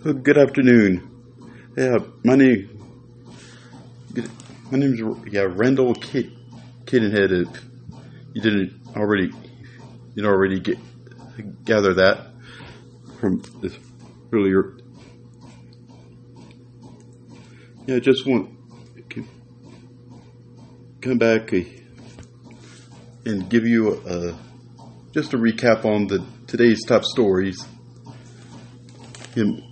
Good afternoon. Yeah, my name my name's Randall Cadenhead. If you didn't already gather that from this earlier. Yeah, I just want to come back and give you just a recap on today's top stories. In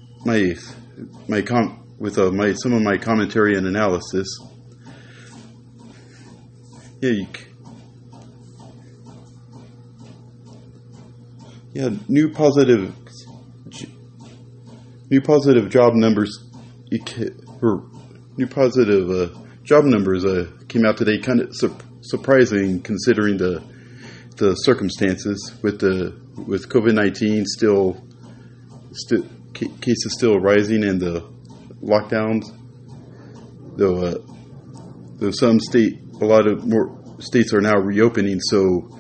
some of my commentary and analysis. New positive job numbers. New positive job numbers came out today, kind of surprising considering the circumstances with COVID-19 still cases still rising and the lockdowns. Though a lot of more states are now reopening, so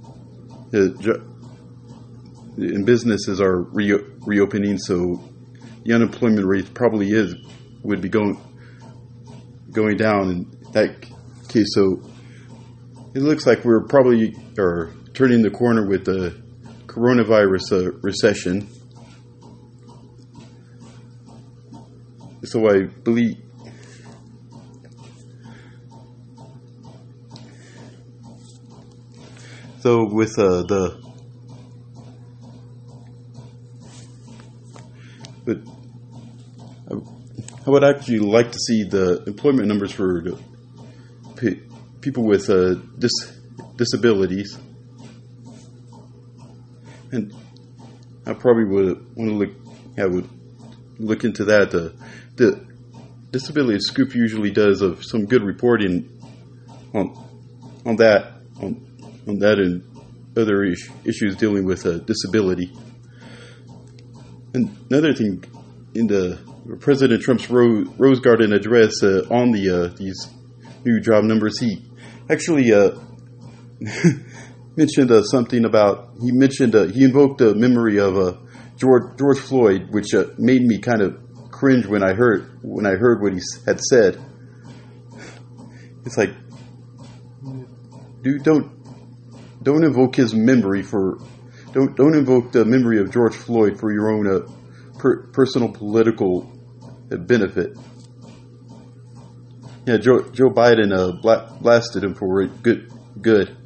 and businesses are reopening, so the unemployment rate probably would be going down in that case. So it looks like we're probably turning the corner with the coronavirus recession. So I believe with but I would actually like to see the employment numbers for people with disabilities, and I probably would want to look into that. The Disability Scoop usually does some good reporting on that and other issues dealing with disability. And another thing, in the President Trump's Rose Garden address on these new job numbers, he actually mentioned something about he invoked the memory of George Floyd, which made me kind of cringe when I heard what he had said. It's like, dude, don't invoke his memory don't invoke the memory of George Floyd for your own personal political benefit. Yeah, Joe Biden blasted him for it. Good.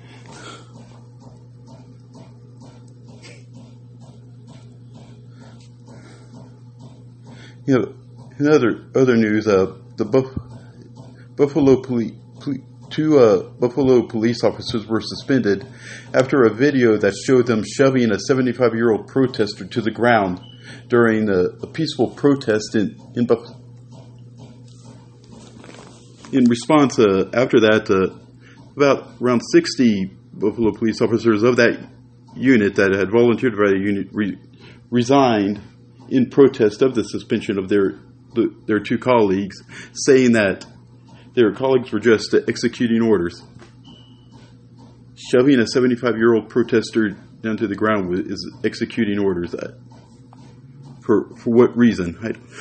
In other news, the Buffalo Buffalo police officers were suspended after a video that showed them shoving a 75-year-old protester to the ground during a peaceful protest in Buffalo. In response, after that, around 60 Buffalo police officers of that unit that had volunteered for that unit resigned in protest of the suspension of their two colleagues, saying that their colleagues were just executing orders. Shoving a 75-year-old protester down to the ground is executing orders. For what reason?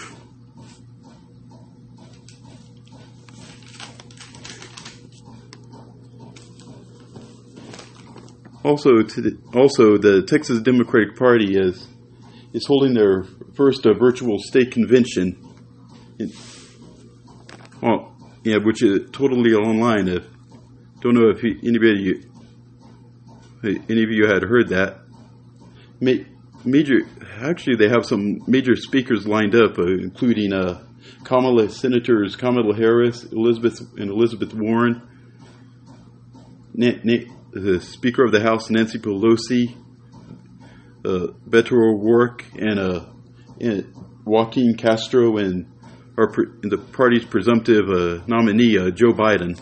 Also, the Texas Democratic Party is holding their first virtual state convention. Which is totally online. Don't know if any of you had heard that. Actually, they have some major speakers lined up, including Senators Kamala Harris, Elizabeth Warren, the Speaker of the House Nancy Pelosi, Beto O'Rourke, and Joaquin Castro, and the party's presumptive nominee, Joe Biden.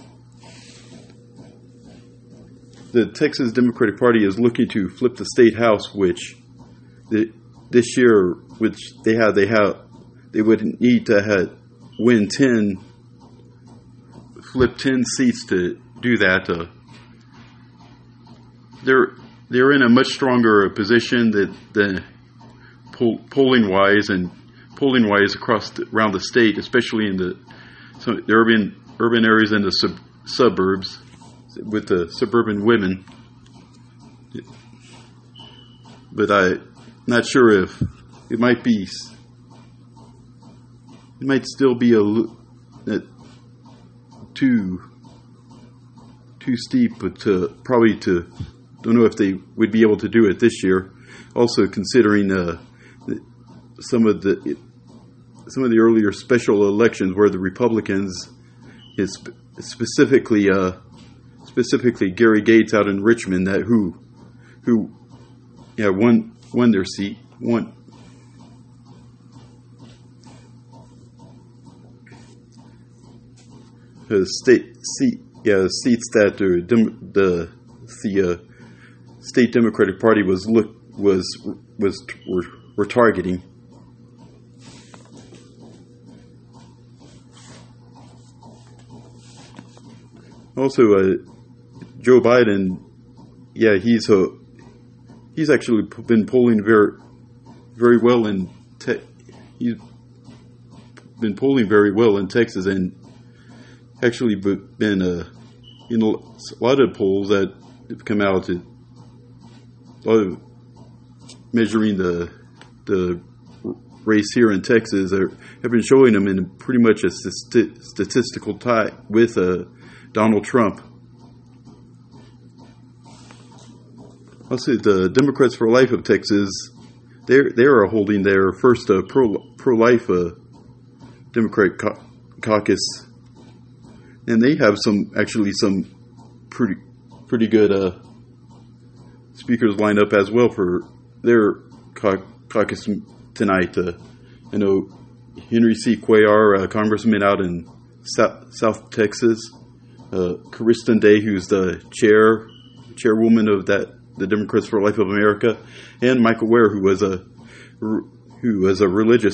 The Texas Democratic Party is looking to flip the state house, which this year, they would need to flip 10 seats to do that. They're in a much stronger position than polling wise, and polling wise around the state, especially in the urban areas and the suburbs with the suburban women. But I'm not sure if it might still be too steep, but don't know if they would be able to do it this year. Also considering some of the earlier special elections where the Republicans, specifically Gary Gates out in Richmond, who won their seat. Seats that the state Democratic Party were targeting. Also, Joe Biden, he's actually been polling very, very well he's been polling very well in Texas, and actually been in a lot of polls that have come out, a lot of measuring the race here in Texas have been showing him in pretty much a statistical tie with Donald Trump. Also, the Democrats for Life of Texas, they are holding their first pro-life Democratic caucus, and they have some pretty good speakers lined up as well for their caucus tonight. I know Henry C. Cuellar, congressman out in South Texas, Kristen Day, who's the chairwoman of the Democrats for Life of America, and Michael Ware, who was a religious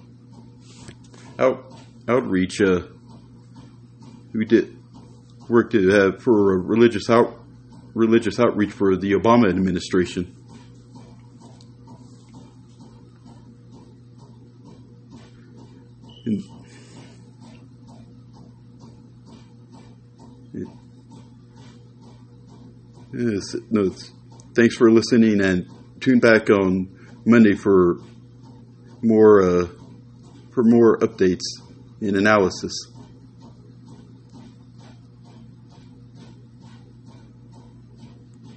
outreach, who worked for a religious outreach for the Obama administration. Thanks for listening, and tune back on Monday for more updates and analysis.